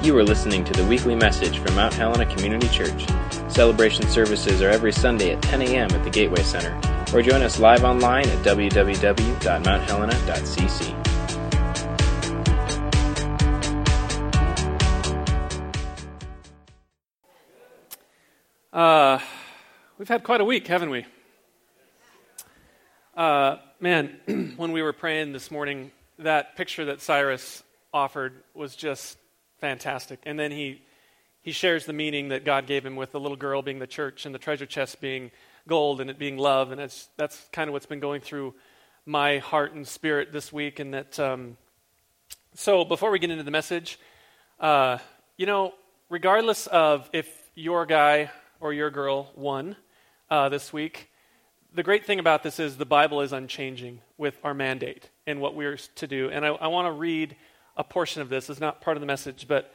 You are listening to the weekly message from Mount Helena Community Church. Celebration services are every Sunday at 10 a.m. at the Gateway Center, or join us live online at www.mounthelena.cc. We've had quite a week, haven't we? Man, when we were praying this morning, that picture that Cyrus offered was just fantastic. And then he shares the meaning that God gave him with the little girl being the church and the treasure chest being gold and it being love. And that's kind of what's been going through my heart and spirit this week. And that, so before we get into the message, regardless of if your guy or your girl won this week, the great thing about this is the Bible is unchanging with our mandate and what we're to do. And I want to read a portion of this. It's not part of the message, but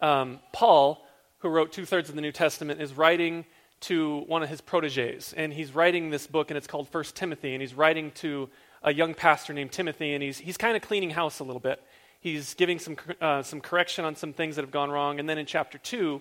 Paul, who wrote 2/3 of the New Testament, is writing to one of his proteges. And he's writing this book, and it's called 1 Timothy. And he's writing to a young pastor named Timothy, and he's kind of cleaning house a little bit. He's giving some correction on some things that have gone wrong. And then in chapter 2,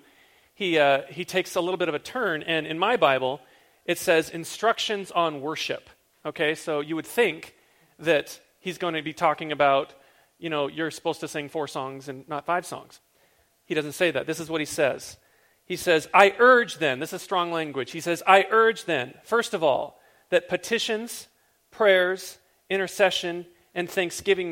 he takes a little bit of a turn, and in my Bible, it says instructions on worship. Okay, so you would think that he's going to be talking about, you're supposed to sing 4 songs and not 5 songs. He doesn't say that. This is what he says. He says, I urge then, this is strong language. He says, I urge then, first of all, that petitions, prayers, intercession, and thanksgiving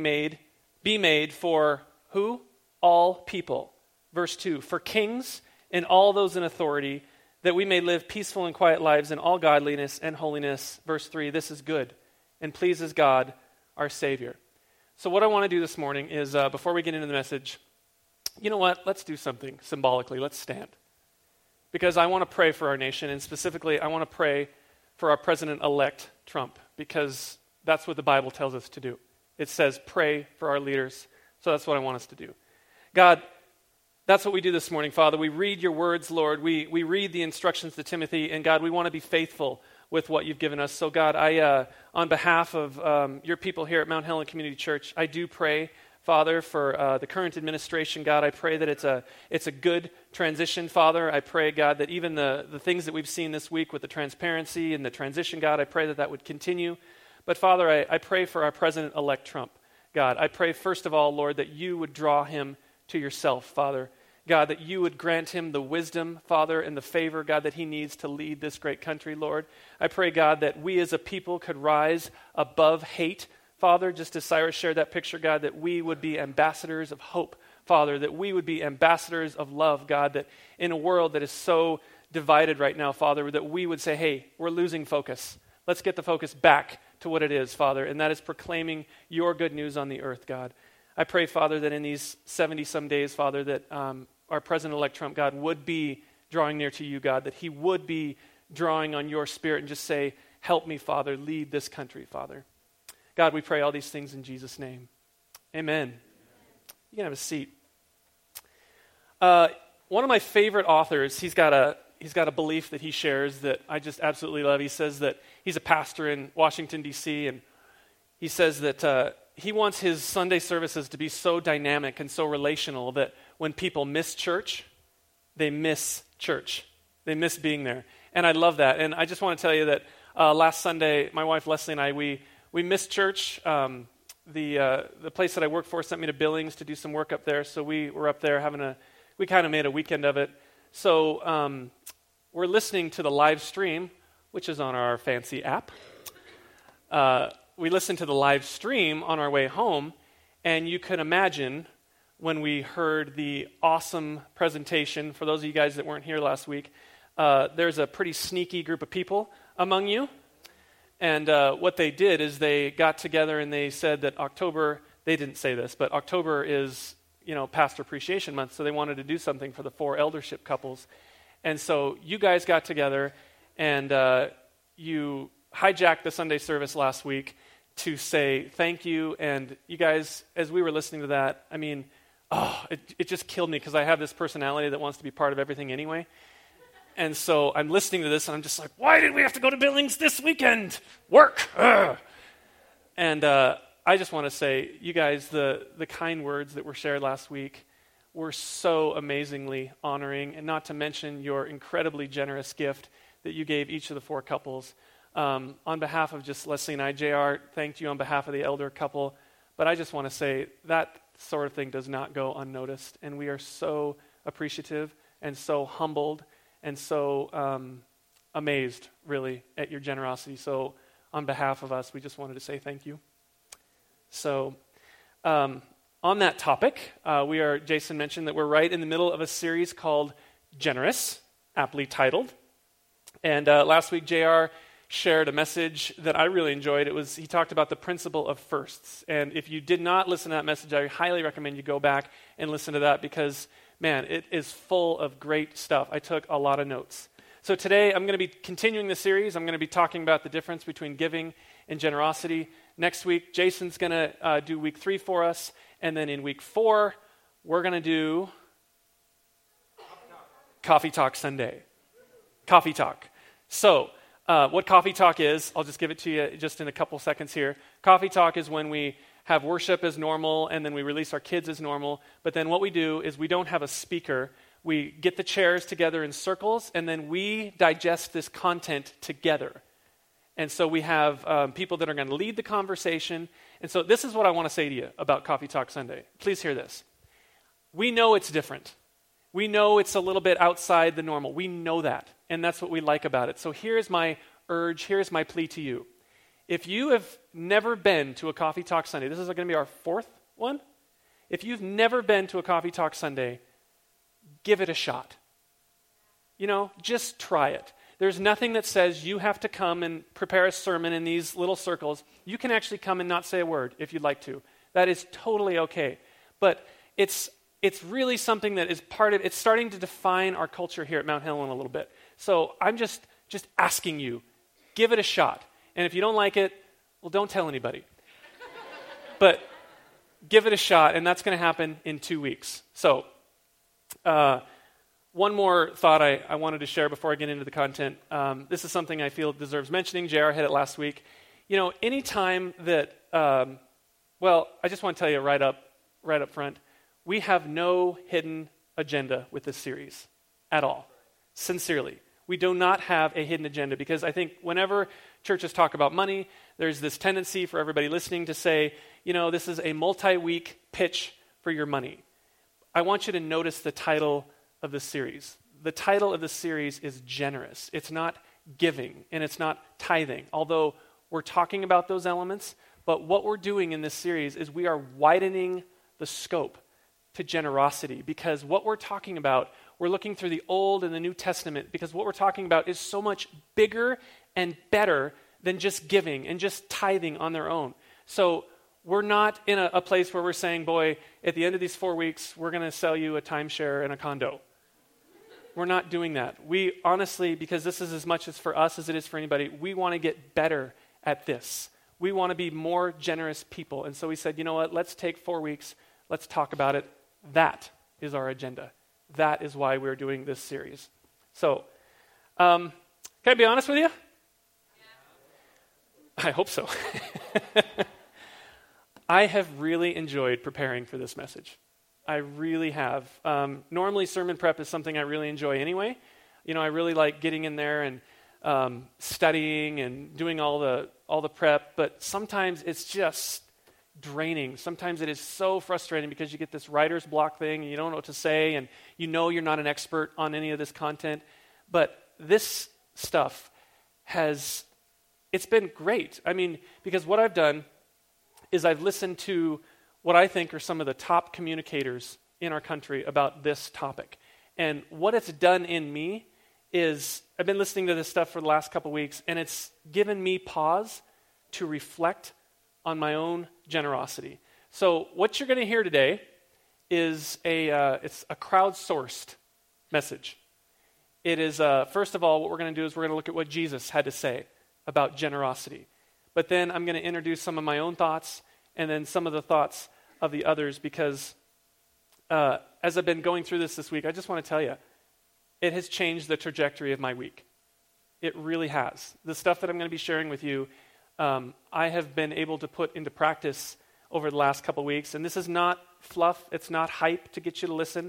be made for who? All people. Verse 2, for kings and all those in authority, that we may live peaceful and quiet lives in all godliness and holiness. Verse 3, this is good and pleases God, our Savior. So what I want to do this morning is, before we get into the message, you know what? Let's do something symbolically. Let's stand. Because I want to pray for our nation, and specifically, I want to pray for our President-elect Trump, because that's what the Bible tells us to do. It says, pray for our leaders. So that's what I want us to do. God, that's what we do this morning, Father. We read your words, Lord. We read the instructions to Timothy, and God, we want to be faithful with what you've given us. So God, I, on behalf of your people here at Mount Helena Community Church, I do pray, Father, for the current administration. God, I pray that it's a good transition, Father. I pray, God, that even the things that we've seen this week with the transparency and the transition, God, I pray that would continue. But Father, I pray for our President-elect Trump. God, I pray first of all, Lord, that you would draw him to yourself, Father. God, that you would grant him the wisdom, Father, and the favor, God, that he needs to lead this great country, Lord. I pray, God, that we as a people could rise above hate, Father, just as Cyrus shared that picture, God, that we would be ambassadors of hope, Father, that we would be ambassadors of love, God, that in a world that is so divided right now, Father, that we would say, hey, we're losing focus. Let's get the focus back to what it is, Father, and that is proclaiming your good news on the earth, God. I pray, Father, that in these 70-some days, Father, that our President-elect Trump, God, would be drawing near to you, God, that he would be drawing on your Spirit and just say, help me, Father, lead this country, Father. God, we pray all these things in Jesus' name. Amen. You can have a seat. One of my favorite authors, he's got a belief that he shares that I just absolutely love. He says that he's a pastor in Washington, D.C., and he says that he wants his Sunday services to be so dynamic and so relational that when people miss church, they miss church. They miss being there. And I love that. And I just want to tell you that last Sunday, my wife Leslie and I, we missed church. The place that I work for sent me to Billings to do some work up there. So we were up there we kind of made a weekend of it. So we're listening to the live stream, which is on our fancy app. We listened to the live stream on our way home, and you can imagine when we heard the awesome presentation. For those of you guys that weren't here last week, there's a pretty sneaky group of people among you, and what they did is they got together and they said that they didn't say this, but October is, Pastor Appreciation Month, so they wanted to do something for the 4 eldership couples. And so you guys got together and you hijacked the Sunday service last week to say thank you. And you guys, as we were listening to that, it just killed me because I have this personality that wants to be part of everything anyway. And so I'm listening to this and I'm just like, why did we have to go to Billings this weekend? Work! Ugh. And I just want to say, you guys, the kind words that were shared last week were so amazingly honoring, and not to mention your incredibly generous gift that you gave each of the 4 couples. On behalf of just Leslie and I, JR thanked you on behalf of the elder couple, but I just want to say that sort of thing does not go unnoticed, and we are so appreciative and so humbled and so amazed, really, at your generosity. So on behalf of us, we just wanted to say thank you. So on that topic, Jason mentioned that we're right in the middle of a series called Generous, aptly titled. And last week, JR shared a message that I really enjoyed. He talked about the principle of firsts. And if you did not listen to that message, I highly recommend you go back and listen to that because, man, it is full of great stuff. I took a lot of notes. So today, I'm going to be continuing the series. I'm going to be talking about the difference between giving and generosity. Next week, Jason's going to do week 3 for us. And then in week 4, we're going to do Coffee Talk Sunday. Coffee Talk. So, what Coffee Talk is, I'll just give it to you just in a couple seconds here. Coffee Talk is when we have worship as normal and then we release our kids as normal. But then what we do is we don't have a speaker. We get the chairs together in circles and then we digest this content together. And so we have people that are going to lead the conversation. And so this is what I want to say to you about Coffee Talk Sunday. Please hear this. We know it's different. We know it's a little bit outside the normal. We know that, and that's what we like about it. So here's my urge, here's my plea to you. If you have never been to a Coffee Talk Sunday, this is going to be our 4th one. If you've never been to a Coffee Talk Sunday, give it a shot. Just try it. There's nothing that says you have to come and prepare a sermon in these little circles. You can actually come and not say a word if you'd like to. That is totally okay. But it's really something that is part of, it's starting to define our culture here at Mount Helen a little bit. So I'm just asking you, give it a shot. And if you don't like it, well, don't tell anybody. But give it a shot, and that's going to happen in 2 weeks. So one more thought I wanted to share before I get into the content. This is something I feel deserves mentioning. JR had it last week. Anytime that, I just want to tell you right up front, we have no hidden agenda with this series at all. Sincerely. We do not have a hidden agenda because I think whenever churches talk about money, there's this tendency for everybody listening to say, this is a multi-week pitch for your money. I want you to notice the title of the series. The title of the series is Generous. It's not giving and it's not tithing, although we're talking about those elements. But what we're doing in this series is we are widening the scope to generosity, because what we're talking about, we're looking through the Old and the New Testament, because what we're talking about is so much bigger and better than just giving and just tithing on their own. So we're not in a place where we're saying, boy, at the end of these 4 weeks, we're going to sell you a timeshare and a condo. We're not doing that. We honestly, because this is as much as for us as it is for anybody, we want to get better at this. We want to be more generous people. And so we said, you know what, let's take 4 weeks, let's talk about it. That is our agenda. That is why we're doing this series. So, can I be honest with you? Yeah. I hope so. I have really enjoyed preparing for this message. I really have. Normally, sermon prep is something I really enjoy anyway. I really like getting in there and studying and doing all the prep, but sometimes it's just draining. Sometimes it is so frustrating because you get this writer's block thing and you don't know what to say and you're not an expert on any of this content. But this stuff it's been great. Because what I've done is I've listened to what I think are some of the top communicators in our country about this topic. And what it's done in me is I've been listening to this stuff for the last couple weeks and it's given me pause to reflect on my own generosity. So what you're going to hear today is it's a crowdsourced message. It is, first of all, what we're going to do is we're going to look at what Jesus had to say about generosity. But then I'm going to introduce some of my own thoughts and then some of the thoughts of the others because as I've been going through this week, I just want to tell you, it has changed the trajectory of my week. It really has. The stuff that I'm going to be sharing with you, I have been able to put into practice over the last couple weeks. And this is not fluff. It's not hype to get you to listen.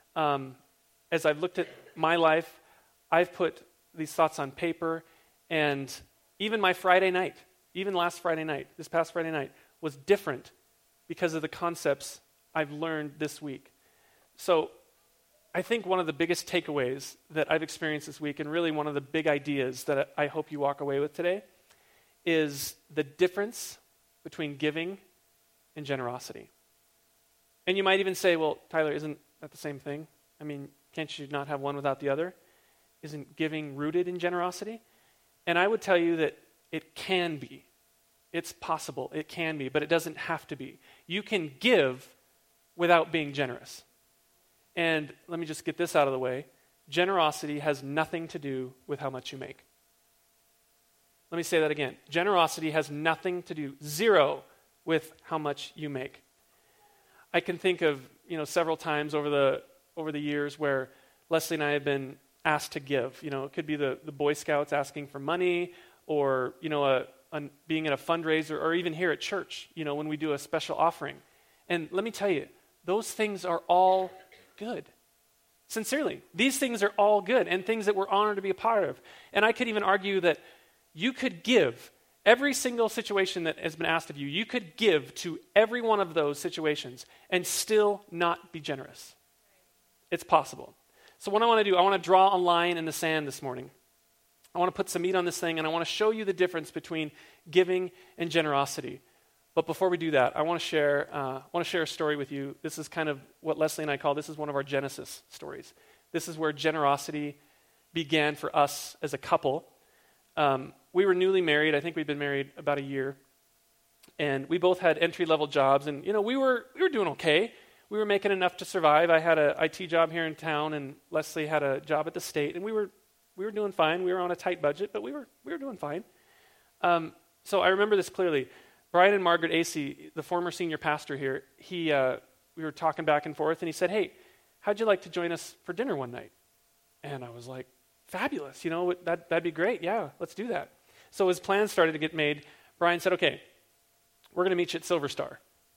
As I've looked at my life, I've put these thoughts on paper. And even my Friday night, even last Friday night, this past Friday night, was different because of the concepts I've learned this week. So I think one of the biggest takeaways that I've experienced this week, and really one of the big ideas that I hope you walk away with today, is the difference between giving and generosity. And you might even say, well, Tyler, isn't that the same thing? I mean, can't you not have one without the other? Isn't giving rooted in generosity? And I would tell you that it can be. It's possible. It can be, but it doesn't have to be. You can give without being generous. And let me just get this out of the way. Generosity has nothing to do with how much you make. Let me say that again. Generosity has nothing to do, zero, with how much you make. I can think of, several times over the years where Leslie and I have been asked to give. It could be the Boy Scouts asking for money, or being at a fundraiser, or even here at church, when we do a special offering. And let me tell you, those things are all good. Sincerely, these things are all good and things that we're honored to be a part of. And I could even argue that you could give every single situation that has been asked of you. You could give to every one of those situations and still not be generous. It's possible. So what I want to do, I want to draw a line in the sand this morning. I want to put some meat on this thing, and I want to show you the difference between giving and generosity. But before we do that, I want to share a story with you. This is kind of what Leslie and I call, this is one of our Genesis stories. This is where generosity began for us as a couple. We were newly married. I think we'd been married about a year. And we both had entry-level jobs, and we were doing okay. We were making enough to survive. I had an IT job here in town, and Leslie had a job at the state, and we were doing fine. We were on a tight budget, but we were doing fine. So I remember this clearly. Brian and Margaret Acey, the former senior pastor here, we were talking back and forth, and he said, hey, how'd you like to join us for dinner one night? And I was like, fabulous, that'd be great. Yeah, let's do that. So as plans started to get made, Brian said, okay, we're going to meet you at Silver Star.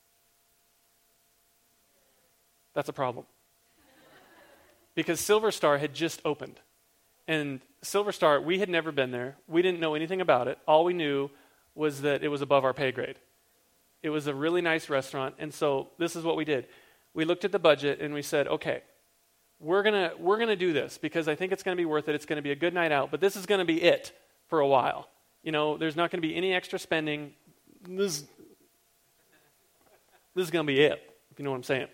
That's a problem. Because Silver Star had just opened. And Silver Star, we had never been there. We didn't know anything about it. All we knew was that it was above our pay grade. It was a really nice restaurant, and so this is what we did. We looked at the budget and we said, okay, we're gonna do this because I think it's gonna be worth it. It's gonna be a good night out, but this is gonna be it for a while. There's not gonna be any extra spending. This is gonna be it, if you know what I'm saying.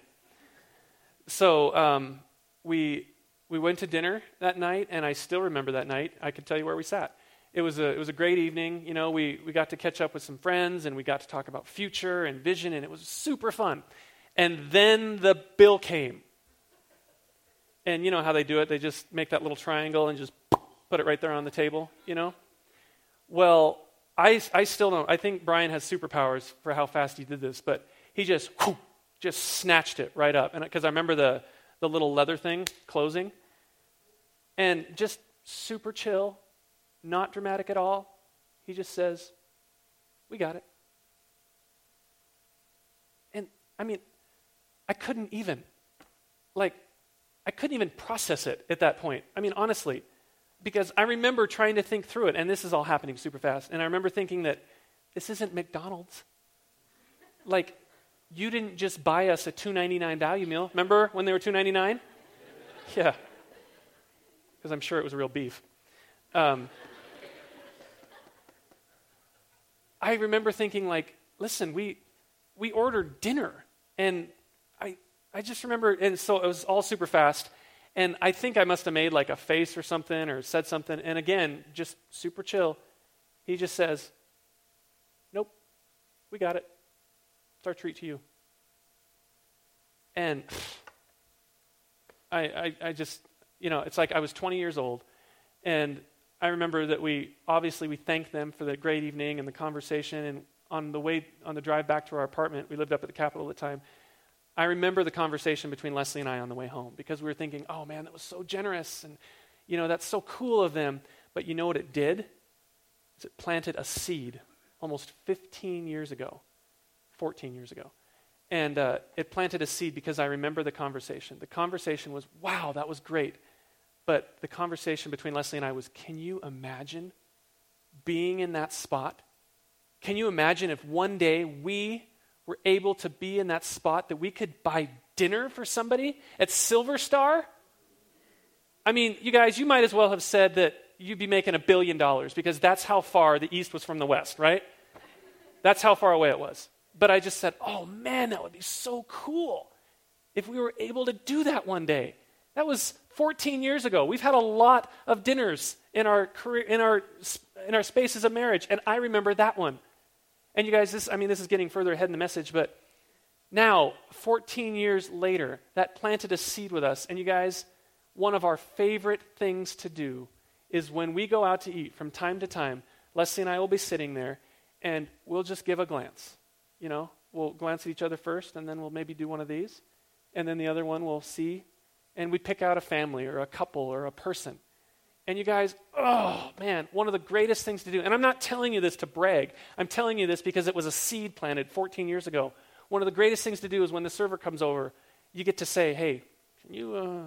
So we went to dinner that night, and I still remember that night. I can tell you where we sat. It was a great evening. We got to catch up with some friends, and we got to talk about future and vision, and it was super fun. And then the bill came. And you know how they do it. They just make that little triangle and just put it right there on the table, Well, I still don't. I think Brian has superpowers for how fast he did this, but he just snatched it right up. And because I remember the little leather thing closing. And just super chill. Not dramatic at all. He just says, we got it. And I couldn't even process it at that point. Honestly, because I remember trying to think through it, and this is all happening super fast. And I remember thinking that this isn't McDonald's. You didn't just buy us a $2.99 value meal. Remember when they were $2.99? Yeah. Because I'm sure it was real beef. I remember thinking listen, we ordered dinner, and I just remember, and so it was all super fast, and I think I must have made a face or something or said something, and again, just super chill. He just says, nope, we got it. It's our treat to you. And I just, it's like I was 20 years old, and I remember that we thanked them for the great evening and the conversation, and on the drive back to our apartment, we lived up at the Capitol at the time, I remember the conversation between Leslie and I on the way home, because we were thinking, oh man, that was so generous, and that's so cool of them. But you know what it did? It planted a seed almost 15 years ago 14 years ago. And it planted a seed because I remember the conversation. The conversation was, wow, that was great. But the conversation between Leslie and I was, can you imagine being in that spot? Can you imagine if one day we were able to be in that spot that we could buy dinner for somebody at Silver Star? I mean, you guys, you might as well have said that you'd be making $1 billion because that's how far the East was from the West, right? That's how far away it was. But I just said, oh man, that would be so cool if we were able to do that one day. That was 14 years ago. We've had a lot of dinners in our career, in our spaces of marriage, and I remember that one. And you guys, this is getting further ahead in the message, but now, 14 years later, that planted a seed with us. And you guys, one of our favorite things to do is when we go out to eat from time to time, Leslie and I will be sitting there, and we'll just give a glance. You know, we'll glance at each other first, and then we'll maybe do one of these, and then the other one we'll see, and we pick out a family or a couple or a person. And you guys, oh man, one of the greatest things to do, and I'm not telling you this to brag, I'm telling you this because it was a seed planted 14 years ago. One of the greatest things to do is when the server comes over, you get to say, hey, can you,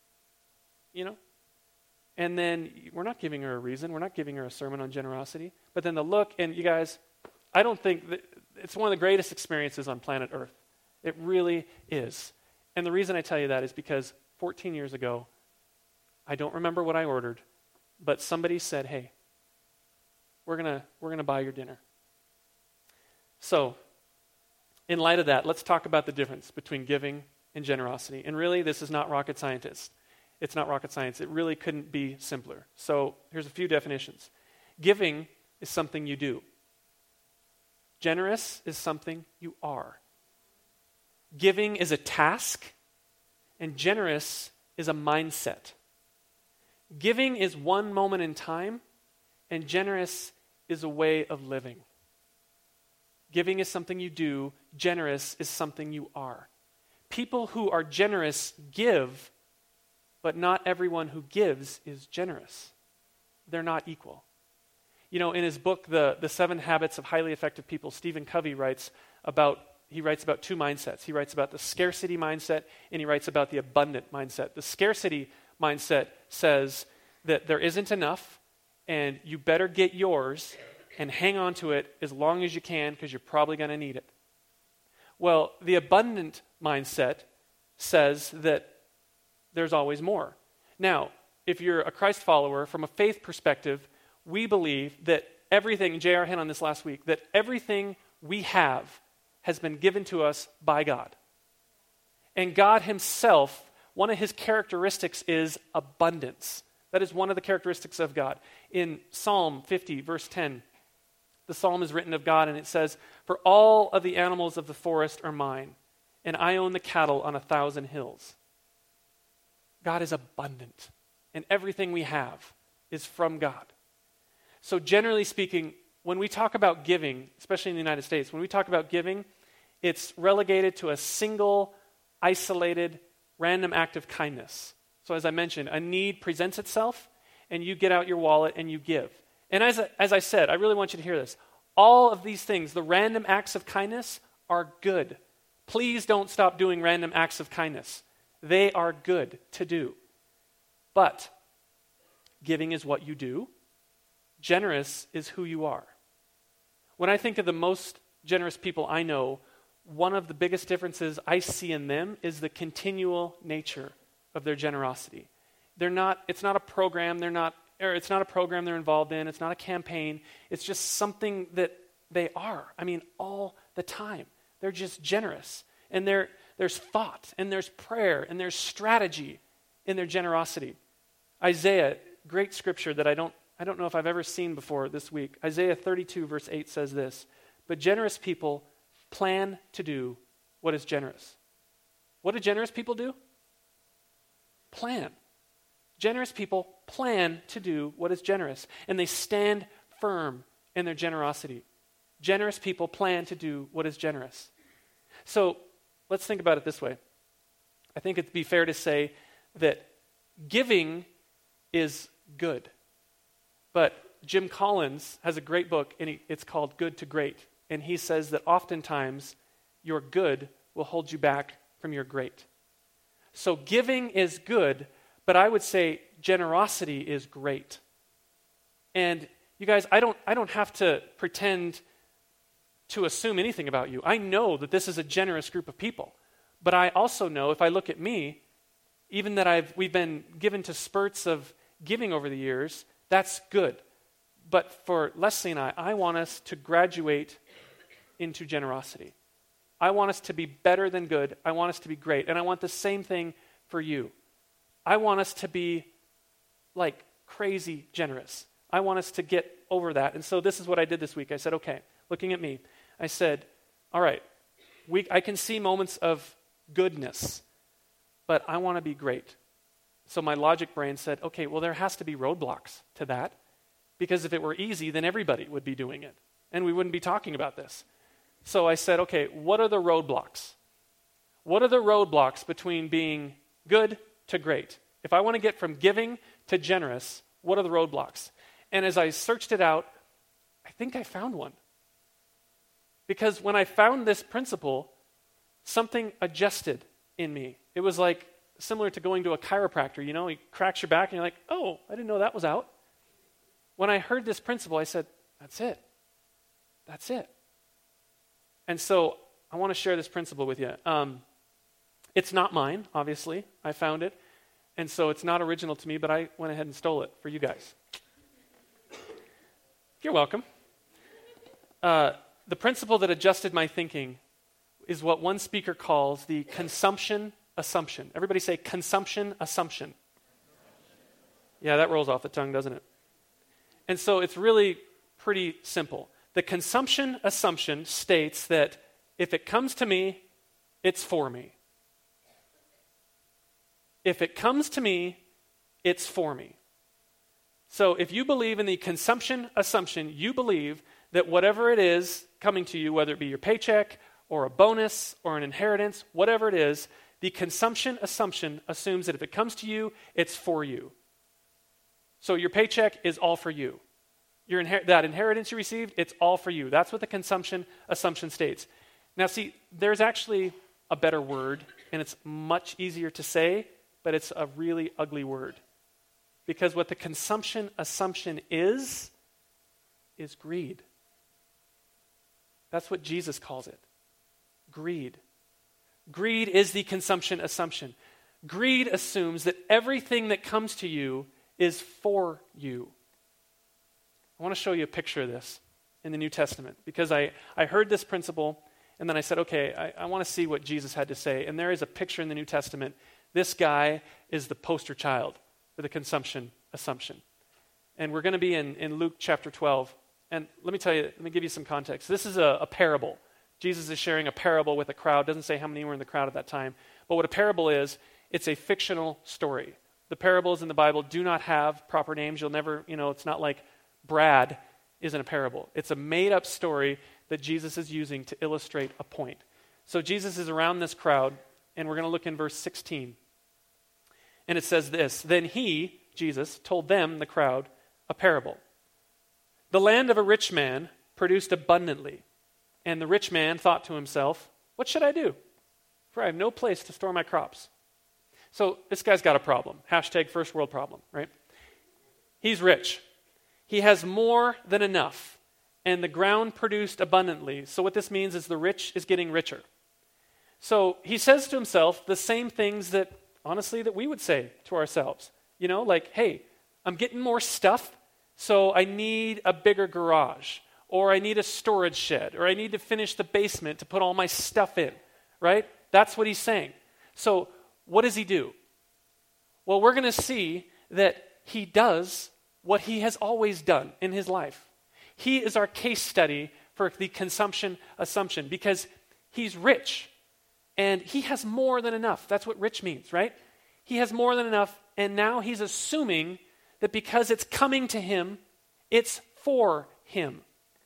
and then we're not giving her a reason, we're not giving her a sermon on generosity, but then the look, and you guys, I don't think that it's one of the greatest experiences on planet Earth. It really is. And the reason I tell you that is because 14 years ago, I don't remember what I ordered, but somebody said, hey, we're gonna buy your dinner. So, in light of that, let's talk about the difference between giving and generosity. And really, this is not rocket science. It's not rocket science. It really couldn't be simpler. So, here's a few definitions. Giving is something you do. Generous is something you are. Giving is a task, and generous is a mindset. Giving is one moment in time, and generous is a way of living. Giving is something you do, generous is something you are. People who are generous give, but not everyone who gives is generous. They're not equal. You know, in his book, The 7 Habits of Highly Effective People, Stephen Covey writes about two mindsets. He writes about the scarcity mindset, and he writes about the abundant mindset. The scarcity mindset says that there isn't enough, and you better get yours and hang on to it as long as you can because you're probably going to need it. Well, the abundant mindset says that there's always more. Now, if you're a Christ follower, from a faith perspective, we believe that everything, J.R. hit on this last week, that everything we have has been given to us by God. And God himself, one of his characteristics is abundance. That is one of the characteristics of God. In Psalm 50, verse 10, the psalm is written of God, and it says, "For all of the animals of the forest are mine, and I own the cattle on 1,000 hills." God is abundant, and everything we have is from God. So generally speaking, when we talk about giving, especially in the United States, when we talk about giving, it's relegated to a single, isolated, random act of kindness. So as I mentioned, a need presents itself, and you get out your wallet and you give. And as I said, I really want you to hear this. All of these things, the random acts of kindness, are good. Please don't stop doing random acts of kindness. They are good to do. But giving is what you do. Generous is who you are. When I think of the most generous people I know, one of the biggest differences I see in them is the continual nature of their generosity. It's not a program they're involved in. It's not a campaign. It's just something that they are. I mean, all the time. They're just generous. And there's thought, and there's prayer, and there's strategy in their generosity. Isaiah, great scripture that I don't know if I've ever seen before this week. Isaiah 32, verse 8 says this, "But generous people plan to do what is generous." What do generous people do? Plan. Generous people plan to do what is generous, and they stand firm in their generosity. Generous people plan to do what is generous. So let's think about it this way. I think it'd be fair to say that giving is good. But Jim Collins has a great book, and it's called Good to Great. and he says that oftentimes your good will hold you back from your great. So giving is good, but I would say generosity is great. And you guys, I don't have to pretend to assume anything about you. I know that this is a generous group of people. But I also know, if I look at me, even that we've been given to spurts of giving over the years, that's good. But for Leslie and I want us to graduate into generosity. I want us to be better than good. I want us to be great. And I want the same thing for you. I want us to be like crazy generous. I want us to get over that. And so this is what I did this week. I said, okay, looking at me, I said, all right, I can see moments of goodness, but I want to be great. So my logic brain said, okay, well, there has to be roadblocks to that, because if it were easy, then everybody would be doing it, and we wouldn't be talking about this. So I said, okay, what are the roadblocks? What are the roadblocks between being good to great? If I want to get from giving to generous, what are the roadblocks? And as I searched it out, I think I found one. Because when I found this principle, something adjusted in me. It was like similar to going to a chiropractor. You know, he cracks your back and you're like, oh, I didn't know that was out. When I heard this principle, I said, that's it. That's it. And so I want to share this principle with you. It's not mine, obviously. I found it. And so it's not original to me, but I went ahead and stole it for you guys. You're welcome. The principle that adjusted my thinking is what one speaker calls the consumption assumption. Everybody say consumption assumption. Yeah, that rolls off the tongue, doesn't it? And so it's really pretty simple. The consumption assumption states that if it comes to me, it's for me. If it comes to me, it's for me. So if you believe in the consumption assumption, you believe that whatever it is coming to you, whether it be your paycheck or a bonus or an inheritance, whatever it is, the consumption assumption assumes that if it comes to you, it's for you. So your paycheck is all for you. That inheritance you received, it's all for you. That's what the consumption assumption states. Now see, there's actually a better word, and it's much easier to say, but it's a really ugly word. Because what the consumption assumption is greed. That's what Jesus calls it. Greed. Greed is the consumption assumption. Greed assumes that everything that comes to you is for you. I want to show you a picture of this in the New Testament, because I heard this principle, and then I said, okay, I want to see what Jesus had to say. And there is a picture in the New Testament. This guy is the poster child for the consumption assumption. And we're going to be in Luke chapter 12. And let me give you some context. This is a parable. Jesus is sharing a parable with a crowd. Doesn't say how many were in the crowd at that time. But what a parable is, it's a fictional story. The parables in the Bible do not have proper names. You'll never, it's not like Brad isn't a parable. It's a made-up story that Jesus is using to illustrate a point. So Jesus is around this crowd, and we're going to look in verse 16. And it says this, "Then he," Jesus, "told them," the crowd, "a parable. The land of a rich man produced abundantly, and the rich man thought to himself, 'What should I do? For I have no place to store my crops.'" So this guy's got a problem. Hashtag first world problem, right? He's rich. He has more than enough, and the ground produced abundantly. So what this means is the rich is getting richer. So he says to himself the same things that, honestly, that we would say to ourselves. Like, hey, I'm getting more stuff, so I need a bigger garage, or I need a storage shed, or I need to finish the basement to put all my stuff in, right? That's what he's saying. So what does he do? Well, we're going to see that he does what he has always done in his life. He is our case study for the consumption assumption, because he's rich, and he has more than enough. That's what rich means, right? He has more than enough, and now he's assuming that because it's coming to him, it's for him.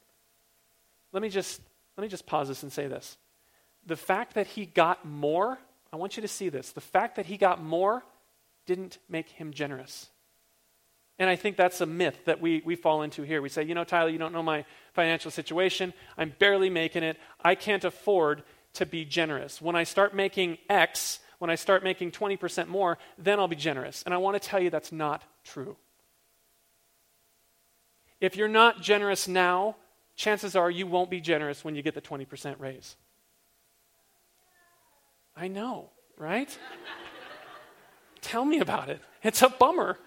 Let me just pause this and say this. The fact that he got more, I want you to see this. The fact that he got more didn't make him generous. And I think that's a myth that we fall into here. We say, Tyler, you don't know my financial situation. I'm barely making it. I can't afford to be generous. When I start making X, when I start making 20% more, then I'll be generous. And I want to tell you that's not true. If you're not generous now, chances are you won't be generous when you get the 20% raise. I know, right? Tell me about it. It's a bummer.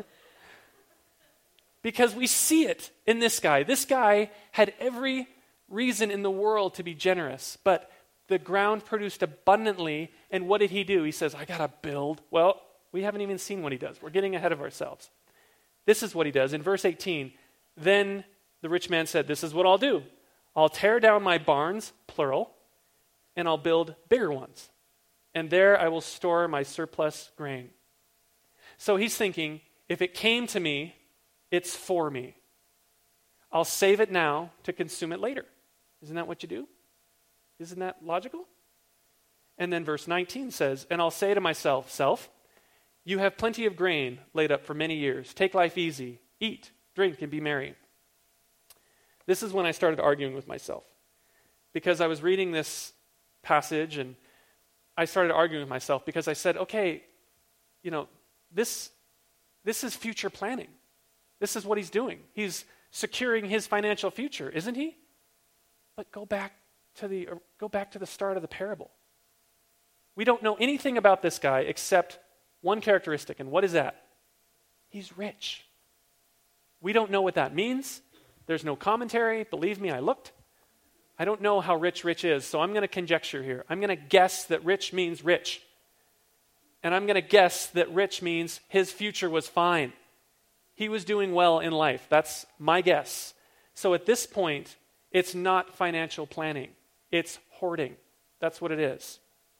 Because we see it in this guy. This guy had every reason in the world to be generous, but the ground produced abundantly, and what did he do? He says, I got to build. Well, we haven't even seen what he does. We're getting ahead of ourselves. This is what he does. In verse 18, then the rich man said, this is what I'll do. I'll tear down my barns, plural, and I'll build bigger ones. And there I will store my surplus grain. So he's thinking, if it came to me, it's for me. I'll save it now to consume it later. Isn't that what you do? Isn't that logical? And then verse 19 says, and I'll say to myself, self, you have plenty of grain laid up for many years. Take life easy. Eat, drink, and be merry. This is when I started arguing with myself. Because I was reading this passage and I started arguing with myself because I said, okay, this is future planning. This is what he's doing. He's securing his financial future, isn't he? But go back to the start of the parable. We don't know anything about this guy except one characteristic, and what is that? He's rich. We don't know what that means. There's no commentary. Believe me, I looked. I don't know how rich is, so I'm going to conjecture here. I'm going to guess that rich means rich. And I'm going to guess that rich means his future was fine. He was doing well in life. That's my guess. So at this point, it's not financial planning. It's hoarding. That's what it is.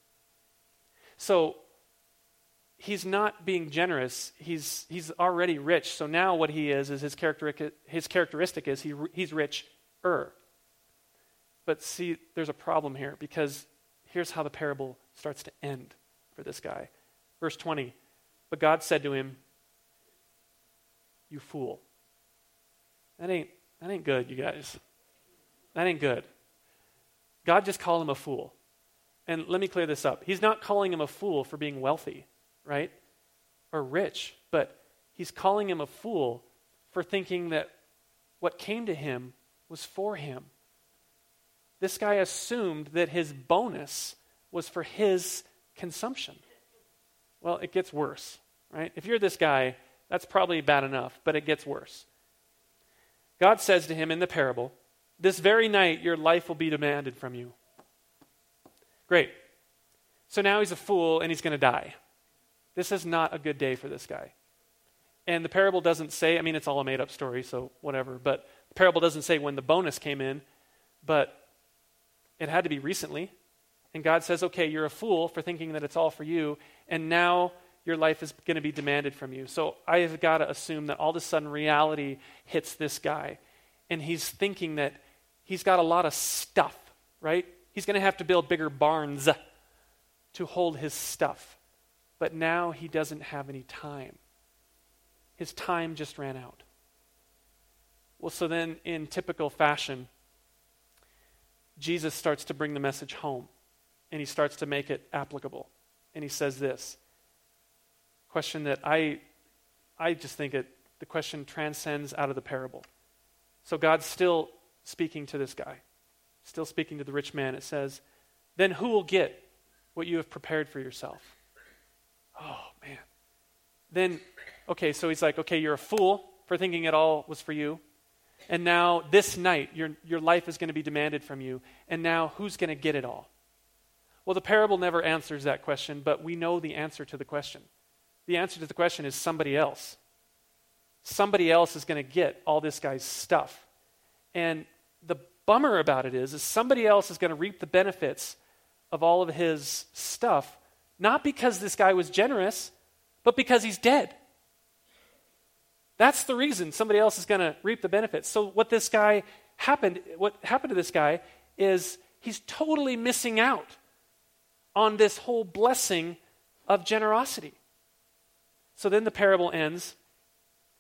So he's not being generous. He's already rich. So now what he is his characteristic is he's richer. But see, there's a problem here because here's how the parable starts to end for this guy. Verse 20, but God said to him, you fool. That ain't good, you guys. That ain't good. God just called him a fool. And let me clear this up. He's not calling him a fool for being wealthy, right? Or rich, but he's calling him a fool for thinking that what came to him was for him. This guy assumed that his bonus was for his consumption. Well, it gets worse, right? If you're this guy, that's probably bad enough, but it gets worse. God says to him in the parable, this very night your life will be demanded from you. Great. So now he's a fool and he's going to die. This is not a good day for this guy. And the parable doesn't say, it's all a made-up story, so whatever, but the parable doesn't say when the bonus came in, but it had to be recently. And God says, okay, you're a fool for thinking that it's all for you, and now your life is going to be demanded from you. So I have got to assume that all of a sudden reality hits this guy, and he's thinking that he's got a lot of stuff, right? He's going to have to build bigger barns to hold his stuff. But now he doesn't have any time. His time just ran out. Well, so then in typical fashion, Jesus starts to bring the message home, and he starts to make it applicable. And he says this, question that I just think the question transcends out of the parable. So God's still speaking to this guy, still speaking to the rich man. It says, then who will get what you have prepared for yourself? Oh, man. Then, okay, so he's like, okay, you're a fool for thinking it all was for you. And now this night, your life is going to be demanded from you. And now who's going to get it all? Well, the parable never answers that question, but we know the answer to the question. The answer to the question is somebody else. Somebody else is going to get all this guy's stuff. And the bummer about it is somebody else is going to reap the benefits of all of his stuff, not because this guy was generous, but because he's dead. That's the reason somebody else is going to reap the benefits. So what happened to this guy is he's totally missing out on this whole blessing of generosity. So then the parable ends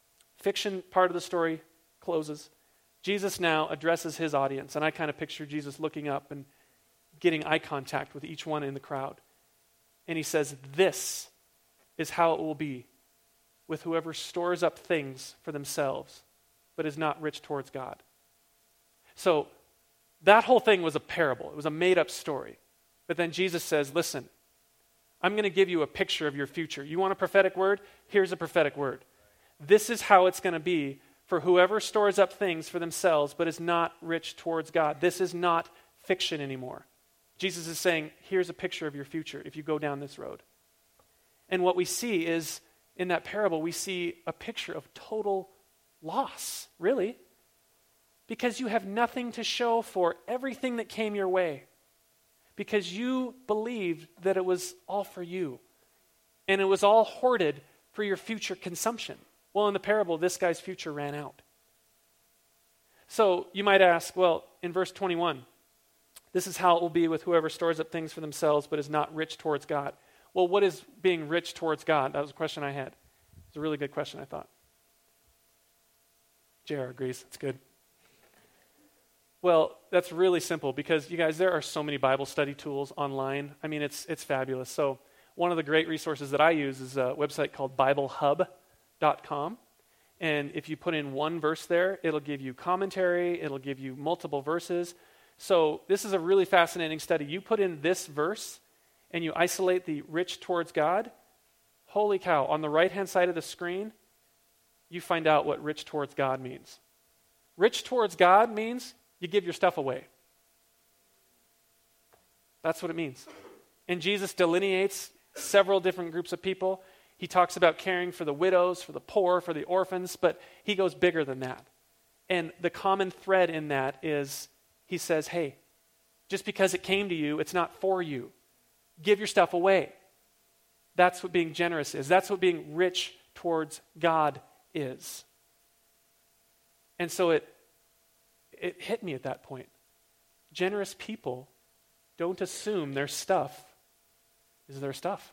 fiction part of the story closes. Jesus now addresses his audience, and I kind of picture Jesus looking up and getting eye contact with each one in the crowd. And he says, this is how it will be with whoever stores up things for themselves, but is not rich towards God. So that whole thing was a parable. It was a made-up story. But then Jesus says, listen, I'm going to give you a picture of your future. You want a prophetic word? Here's a prophetic word. This is how it's going to be for whoever stores up things for themselves, but is not rich towards God. This is not fiction anymore. Jesus is saying, here's a picture of your future if you go down this road. And what we see is, in that parable, we see a picture of total loss, really. Because you have nothing to show for everything that came your way. Because you believed that it was all for you. And it was all hoarded for your future consumption. Well, in the parable, this guy's future ran out. So you might ask, well, in verse 21, this is how it will be with whoever stores up things for themselves but is not rich towards God. Well, what is being rich towards God? That was a question I had. It's a really good question, I thought. JR agrees. It's good. Well, that's really simple because, you guys, there are so many Bible study tools online. I mean, it's fabulous. So one of the great resources that I use is a website called BibleHub.com. And if you put in one verse there, it'll give you commentary. It'll give you multiple verses. So this is a really fascinating study. You put in this verse and you isolate the rich towards God. Holy cow, on the right-hand side of the screen, you find out what rich towards God means. Rich towards God means you give your stuff away. That's what it means. And Jesus delineates several different groups of people. He talks about caring for the widows, for the poor, for the orphans, but he goes bigger than that. And the common thread in that is he says, hey, just because it came to you, it's not for you. Give your stuff away. That's what being generous is. That's what being rich towards God is. And so it hit me at that point. Generous people don't assume their stuff is their stuff.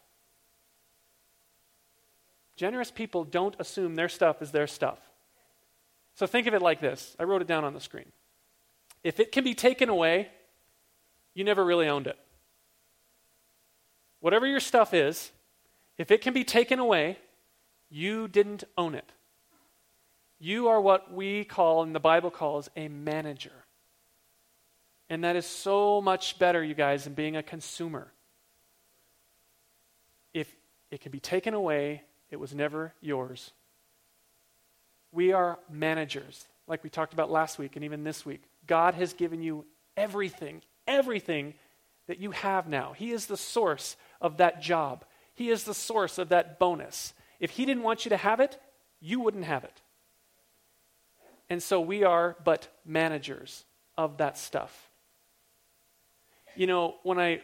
Generous people don't assume their stuff is their stuff. So think of it like this. I wrote it down on the screen. If it can be taken away, you never really owned it. Whatever your stuff is, if it can be taken away, you didn't own it. You are what we call, and the Bible calls, a manager. And that is so much better, you guys, than being a consumer. If it can be taken away, it was never yours. We are managers, like we talked about last week and even this week. God has given you everything that you have now. He is the source of that job. He is the source of that bonus. If he didn't want you to have it, you wouldn't have it. And so we are but managers of that stuff. You know,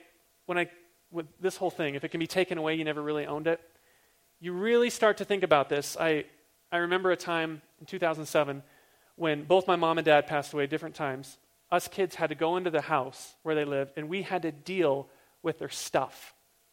with this whole thing, if it can be taken away, you never really owned it. You really start to think about this. I remember a time in 2007 when both my mom and dad passed away at different times. Us kids had to go into the house where they lived, and we had to deal with their stuff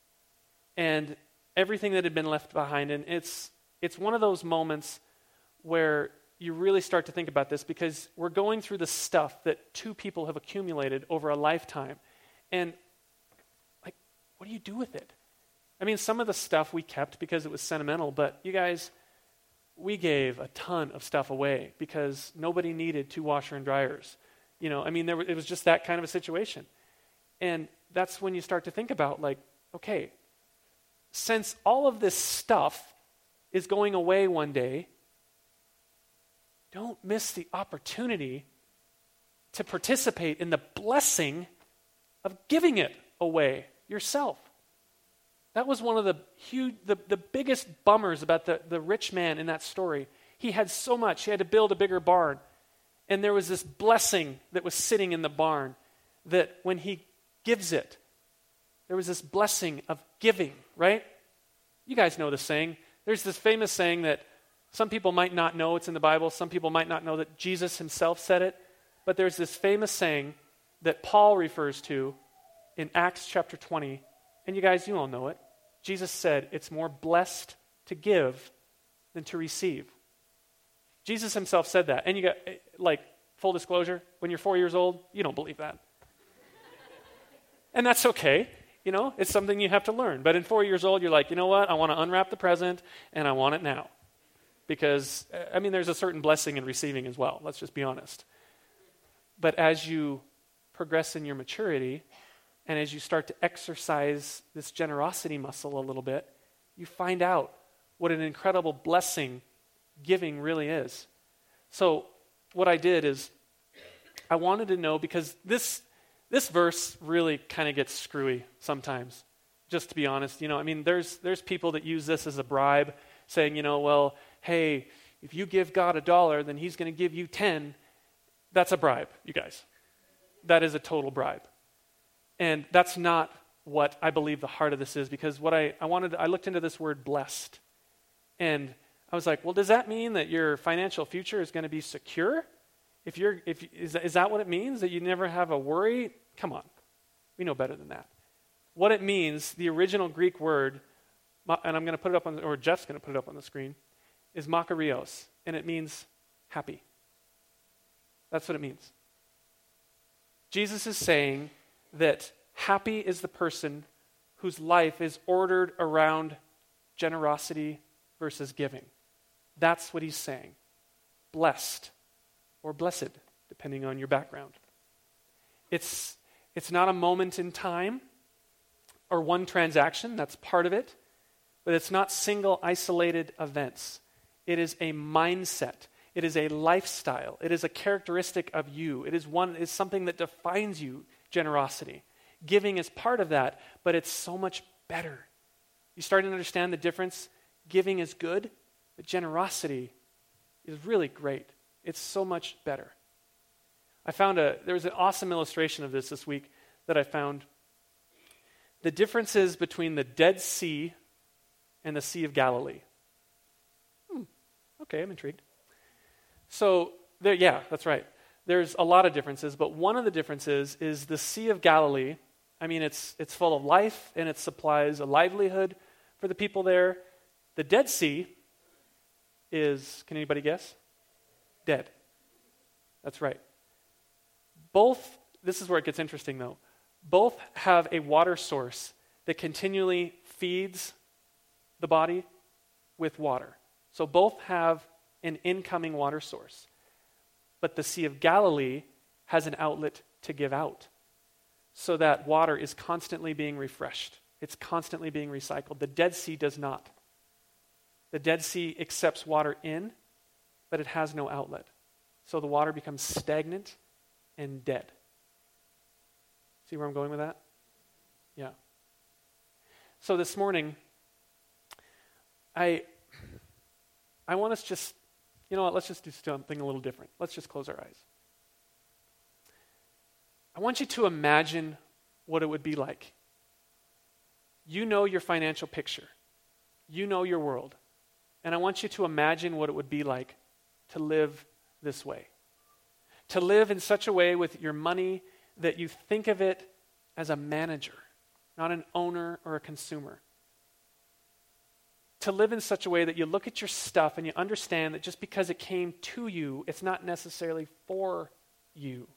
and everything that had been left behind. And it's one of those moments where you really start to think about this because we're going through the stuff that two people have accumulated over a lifetime. And, like, what do you do with it? I mean, some of the stuff we kept because it was sentimental, but you guys, we gave a ton of stuff away because nobody needed 2 washer and dryers. You know, I mean, it was just that kind of a situation. And that's when you start to think about, like, okay, since all of this stuff is going away one day, don't miss the opportunity to participate in the blessing of giving it away yourself. That was one of the biggest bummers about the rich man in that story. He had so much. He had to build a bigger barn. And there was this blessing that was sitting in the barn that when he gives it, there was this blessing of giving, right? You guys know the saying. There's this famous saying that some people might not know it's in the Bible. Some people might not know that Jesus himself said it. But there's this famous saying that Paul refers to in Acts chapter 20. And you guys, you all know it. Jesus said, it's more blessed to give than to receive. Jesus himself said that. And you got, like, full disclosure, when you're 4 years old, you don't believe that. And that's okay. You know, it's something you have to learn. But in 4 years old, you're like, you know what? I want to unwrap the present, and I want it now. Because, I mean, there's a certain blessing in receiving as well. Let's just be honest. But as you progress in your maturity, and as you start to exercise this generosity muscle a little bit, you find out what an incredible blessing giving really is. So what I did is I wanted to know, because this verse really kind of gets screwy sometimes, just to be honest. You know, I mean, there's people that use this as a bribe, saying, you know, well, hey, if you give God $1, then he's going to give you 10. That's a bribe, you guys. That is a total bribe. And that's not what I believe the heart of this is, because what I looked into this word blessed. And I was like, well, does that mean that your financial future is going to be secure? Is that what it means, that you never have a worry? Come on. We know better than that. What it means, the original Greek word, and I'm going to put it up or Jeff's going to put it up on the screen, is makarios, and it means happy. That's what it means. Jesus is saying that happy is the person whose life is ordered around generosity versus giving. That's what he's saying. Blessed or blessed, depending on your background. It's not a moment in time or one transaction, that's part of it, but it's not single isolated events. It is a mindset. It is a lifestyle. It is a characteristic of you. It is something that defines you, generosity. Giving is part of that, but it's so much better. You starting to understand the difference? Giving is good, but generosity is really great. It's so much better. There was an awesome illustration of this week that I found. The differences between the Dead Sea and the Sea of Galilee. Okay, I'm intrigued. So, that's right. There's a lot of differences, but one of the differences is the Sea of Galilee. I mean, it's full of life, and it supplies a livelihood for the people there. The Dead Sea is, can anybody guess? Dead. That's right. Both, this is where it gets interesting though, both have a water source that continually feeds the body with water. So both have an incoming water source. But the Sea of Galilee has an outlet to give out, so that water is constantly being refreshed. It's constantly being recycled. The Dead Sea does not. The Dead Sea accepts water in, but it has no outlet. So the water becomes stagnant and dead. See where I'm going with that? Yeah. So this morning, I want us just, you know what, let's just do something a little different. Let's just close our eyes. I want you to imagine what it would be like. You know your financial picture. You know your world. And I want you to imagine what it would be like to live this way. To live in such a way with your money that you think of it as a manager, not an owner or a consumer. To live in such a way that you look at your stuff and you understand that just because it came to you, it's not necessarily for you.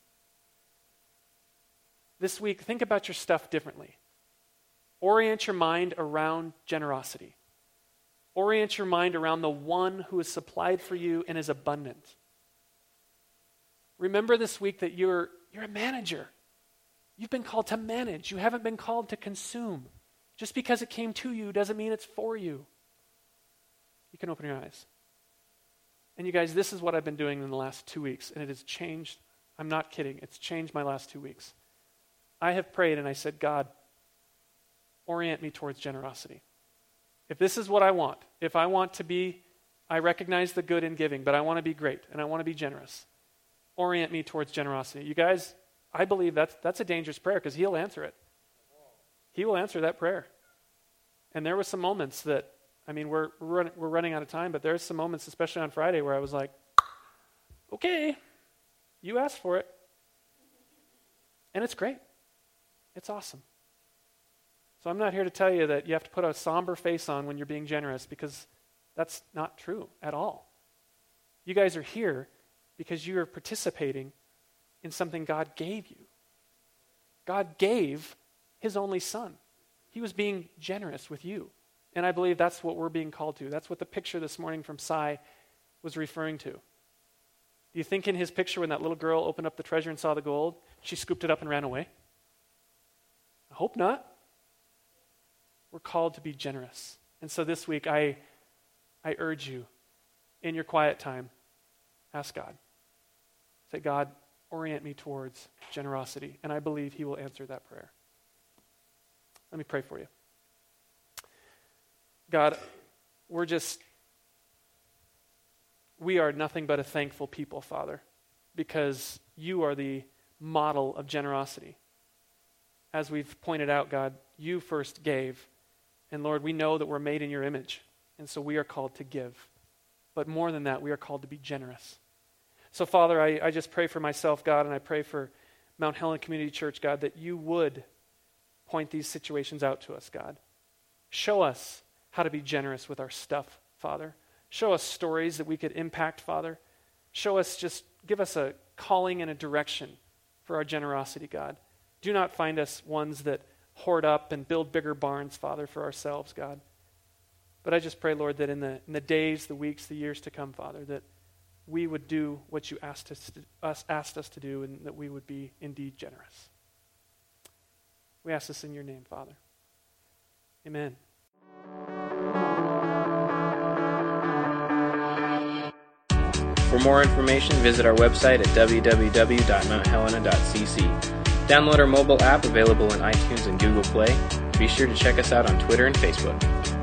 This week, think about your stuff differently. Orient your mind around generosity. Orient your mind around the one who is supplied for you and is abundant. Remember this week that you're a manager. You've been called to manage. You haven't been called to consume. Just because it came to you doesn't mean it's for you. You can open your eyes. And you guys, this is what I've been doing in the last 2 weeks, and it has changed. I'm not kidding. It's changed my last 2 weeks. I have prayed and I said, God, orient me towards generosity. If this is what I want, if I want to be, I recognize the good in giving, but I want to be great and I want to be generous. Orient me towards generosity. You guys, I believe that's a dangerous prayer because he'll answer it. He will answer that prayer. And there were some moments that, I mean, we're running out of time, but there's some moments, especially on Friday, where I was like, okay, you asked for it. And it's great. It's awesome. So I'm not here to tell you that you have to put a somber face on when you're being generous, because that's not true at all. You guys are here because you are participating in something God gave you. God gave his only son. He was being generous with you. And I believe that's what we're being called to. That's what the picture this morning from Sai was referring to. Do you think in his picture when that little girl opened up the treasure and saw the gold, she scooped it up and ran away? I hope not. We're called to be generous. And so this week, I urge you, in your quiet time, ask God. Say, God, orient me towards generosity. And I believe he will answer that prayer. Let me pray for you. God, we are nothing but a thankful people, Father, because you are the model of generosity. As we've pointed out, God, you first gave. And Lord, we know that we're made in your image. And so we are called to give. But more than that, we are called to be generous. So Father, I just pray for myself, God, and I pray for Mount Helen Community Church, God, that you would point these situations out to us, God. Show us how to be generous with our stuff, Father. Show us stories that we could impact, Father. Give us a calling and a direction for our generosity, God. Do not find us ones that hoard up and build bigger barns, Father, for ourselves, God. But I just pray, Lord, that in the days, the weeks, the years to come, Father, that we would do what you asked us to do, and that we would be indeed generous. We ask this in your name, Father. Amen. For more information, visit our website at www.mounthelena.cc. Download our mobile app available in iTunes and Google Play. Be sure to check us out on Twitter and Facebook.